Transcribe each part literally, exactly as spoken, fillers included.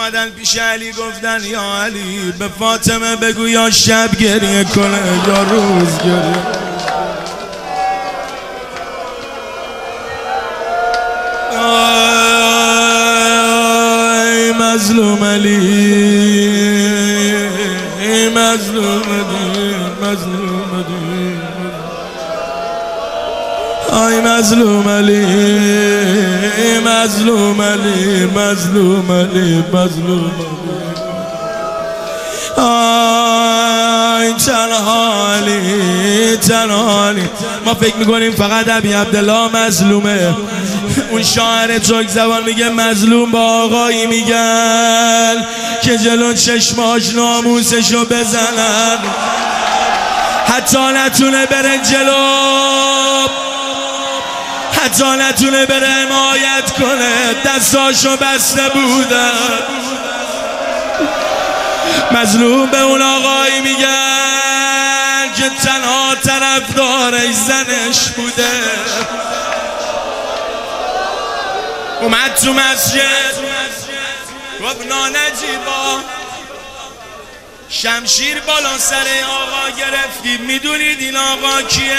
اومدن پیش علی گفتن یا علی به فاطمه بگو یا شب گریه کنه یا روز گریه. آی مظلوم علی، مظلوم علی، مظلوم علی، آی مظلوم علی، مظلوم علی، مظلوم علی، مظلوم علی، آی تنهالی تنهالی. ما فکر میکنیم فقط ابی عبدالله مظلومه. اون شاعر ترک زبان میگه مظلوم با آقایی میگن که جلو چشماش ناموسشو بزنن، حتی نتونه بره جلو، حتی نتونه بره حمایت کنه، دستاشو بسته بودن. مظلوم به اون آقایی میگن که تنها طرفدارش زنش بوده. اومد تو مسجد گفت نانجیبا شمشیر بالا سر آقا گرفتید، میدونید این آقا کیه؟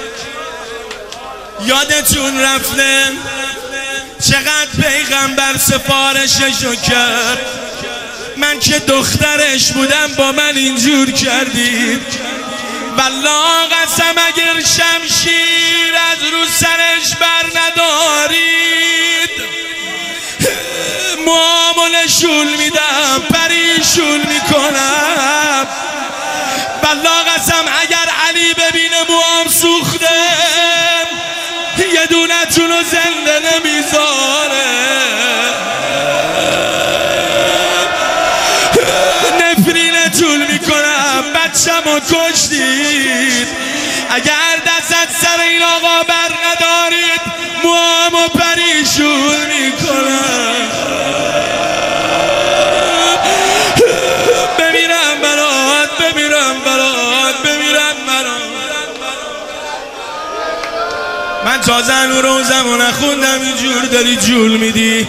یادتون رفته چقدر پیغمبر سفارششو کرد؟ من که دخترش بودم با من اینجور کردید. والله قسم اگر شمشیر از رو سرش بر ندارید موامو نشون میدم، پریشون میکنم. والله قسم اگر علی ببینه موام سوخته یه دونه تونو زنده نمیذاره. نفرینتون میکنم، بچه‌مو کشتید. اگر دست سر این آقا بر ندارید موامو پریشون میکنم. بمیرم برات، بمیرم برات، بمیرم برات. من تازه هنو روزمو نخوندم اینجور داری جول میدی.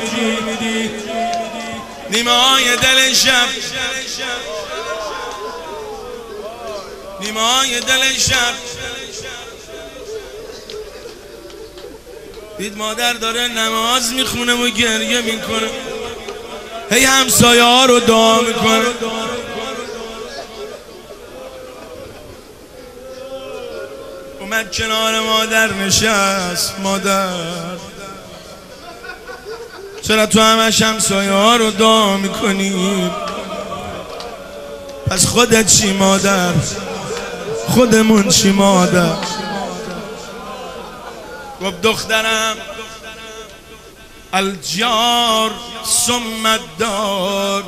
نیمه های دل شب، نیمه های دل شب دید مادر داره نماز میخونه و گریه میکنه، هی همسایه ها رو دعا میکنه. اومد کنار مادر نشست. مادر چرا تو همش همسایه ها رو دعا میکنی؟ پس خودت چی مادر؟ خودمون چی مادر؟ گفت دخترم الجار ثم الدار،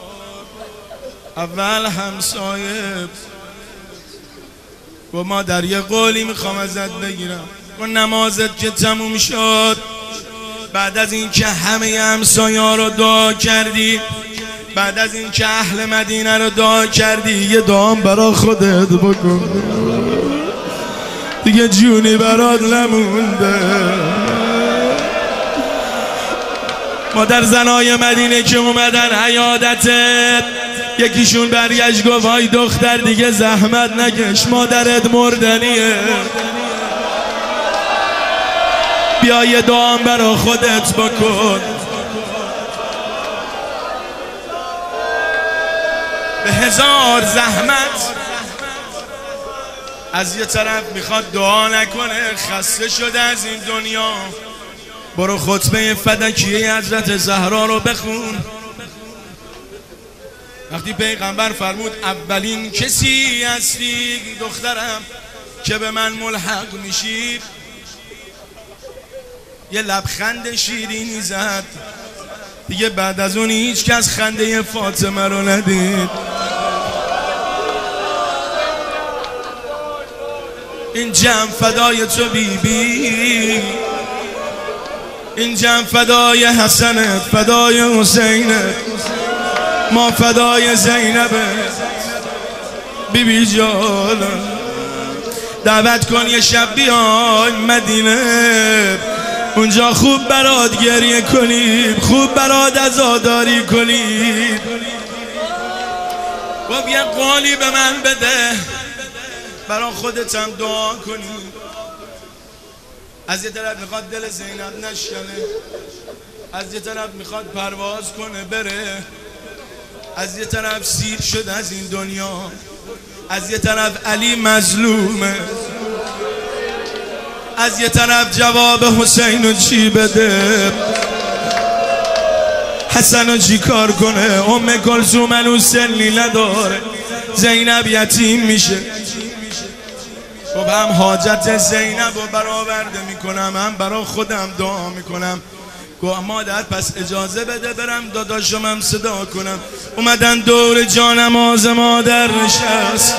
اول همسایه. گفت مادر یه قولی میخوام ازت بگیرم. و نمازت که تموم شد، بعد از این که همه همسایه ها رو دعا کردی، بعد از این که اهل مدینه رو دعا کردی، یه دعام برا خودت بکن دیگه، جونی برات نمونده. مادر زنای مدینه که اومدن عیادتت، یکیشون برگشت گفت های دختر دیگه زحمت نکش، مادرت مردنیه، بیا یه دعام برا خودت بکن. به هزار زحمت از یه طرف میخواد دعا نکنه، خسته شده از این دنیا. برو خطبه فدکیه حضرت زهرا رو بخون. وقتی پیغمبر فرمود اولین کسی هستی دخترم که به من ملحق میشی، یه لبخند شیرینی زد. دیگه بعد از اون هیچ کس خنده فاطمه رو ندید. این جمع فدای تو بیبی بی. این جمع فدای حسنت، فدای حسینت، ما فدای زینبه. بیبی جان دعوت کن یه شب بیای مدینه، اونجا خوب برات گریه کنیم، خوب برات عزاداری کنیم. گفت یه قالی به من بده برا خودتم دعا کنیم. از یه طرف میخواد دل زینب نشکنه، از یه طرف میخواد پرواز کنه بره، از یه طرف سیر شد از این دنیا، از یه طرف علی مظلومه، از یه طرف جواب حسین چی بده، حسن چی کار کنه. ام کلثوم هنوز سنی نداره، زینب یتیم میشه. خب هم حاجت زینب رو برآورده میکنم، هم برا خودم دعا میکنم. گفت مادر پس اجازه بده برم داداشم هم صدا کنم. اومدن دور جانماز مادر نشست.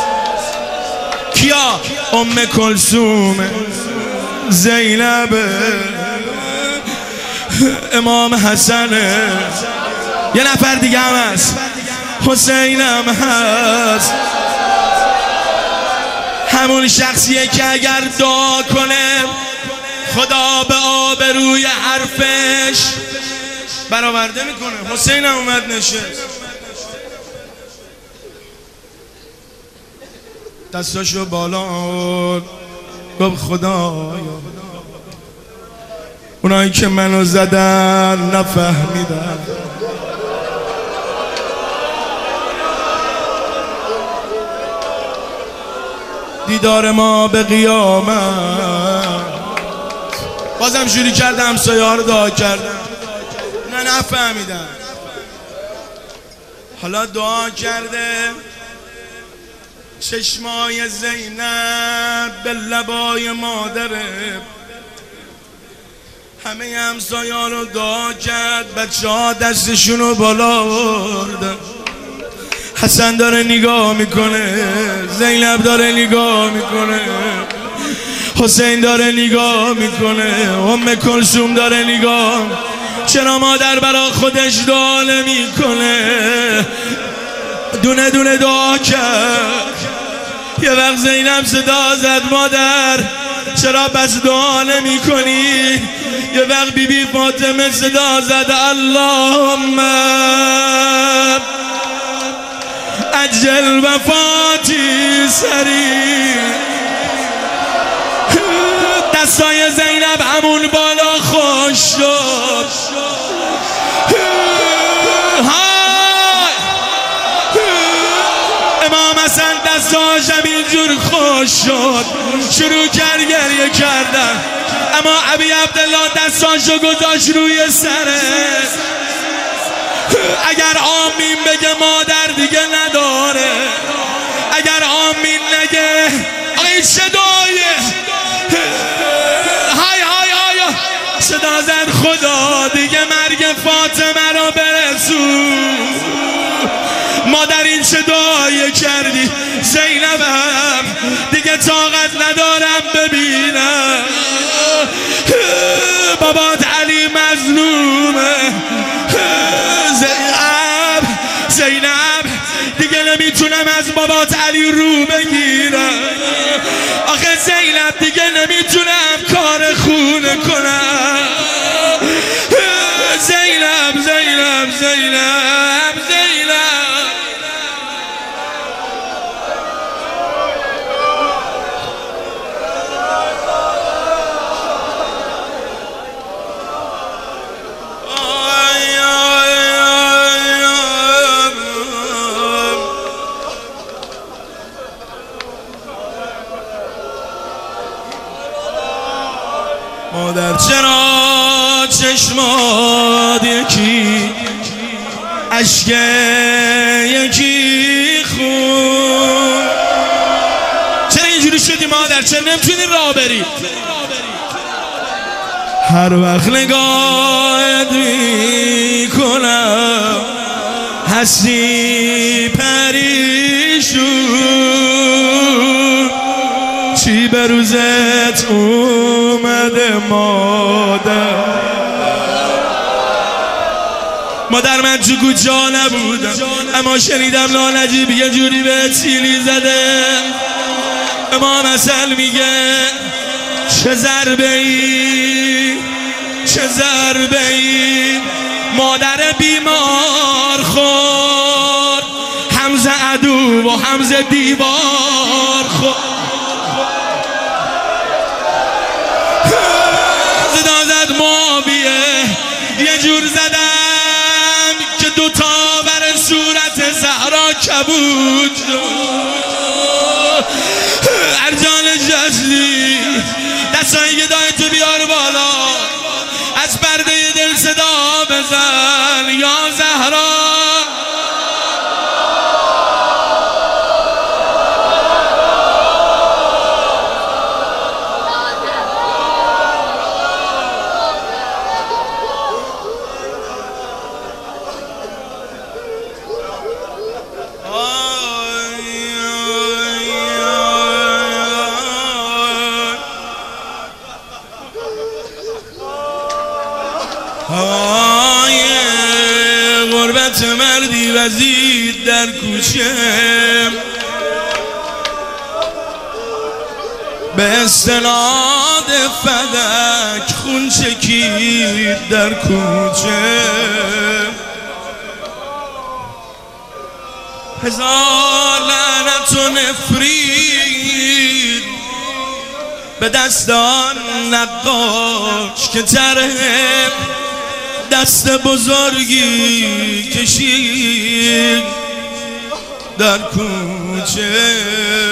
کیا؟ ام کلثوم، زینب، امام حسن، یه نفر دیگه هم هست، حسین هم هست. همون شخصیه که اگر دعا کنه خدا به آبروی حرفش برآورده میکنه. حسین هم اومد نشست، دستاشو بالا آورد، گفت خدایا اونایی که منو زدن نفهمیدن، دیدار ما به قیامت. بازم شروع کردم همسایه ها رو دعا کردم، نه نفهمیدن. حالا دعا کرده چشمای زینب به لبای مادره. همه همسایه ها رو دعا کرد، بچه ها دستشون رو بالا بردن. حسن داره نگاه میکنه، زینب داره نگاه میکنه، حسین داره نگاه میکنه، ام کلثوم داره نگاه. چرا مادر برا خودش دعا نمیکنه؟ دونه دونه دعا کرد. یه وقت زینب صدا زد مادر چرا بس دعا نمی کنی؟ یه وقت بی بی فاطمه صدا زد اللهم عجل وفاتی سریع. دستای زینب همون بالا خوش شد. امام حسن دستاش همینجور خوش شد، شروع کرد گریه کردن. اما ابی عبدالله دستاشو گذاشت روی سره. اگر آمین بگه مادر دیگه نداره، اگر آمین نگه آقای صدایه های های های صدا زد خدا دیگه مرگ فاطمه رو برسون. مادر این چه دعایی کردی؟ زینبم دیگه طاقت ندارم ببینم، بابات علی مظلومه. زینب زینب دیگه نمیتونم از بابات علی رو بگیرم. آخه زینب دیگه نمیتونم کار خونه کنم. زینب زینب زینب زینب مادر چرا چشمات یکی اشک یکی خون؟ چرا اینجوری شدی مادر؟ چرا نمیتونی راه بری؟ هر وقت نگاهت میکنم هستی پریشون، چی به روزت اومده مادر؟ مادر من جگو جا نبودم، اما شنیدم لانجیب یه جوری به تیلی زده. امام حسن میگه چه ضربه ای چه ضربه ای مادر بیمار خورد، همز عدو و همز دیوار خورد. صدا زد مابیه یه جور زدم که دوتا بر صورت زهرا کبود. ارجان جزلی دستایی که دای تو بیار بالا، از پرده دل صدا بزن یا زهرا. های غربت مردی وزید در کوچه، به استناد فلک خون چکید در کوچه. هزار لعنت و نفرین به دستان نقاش که طرح دست بزرگی کشید در کوچه.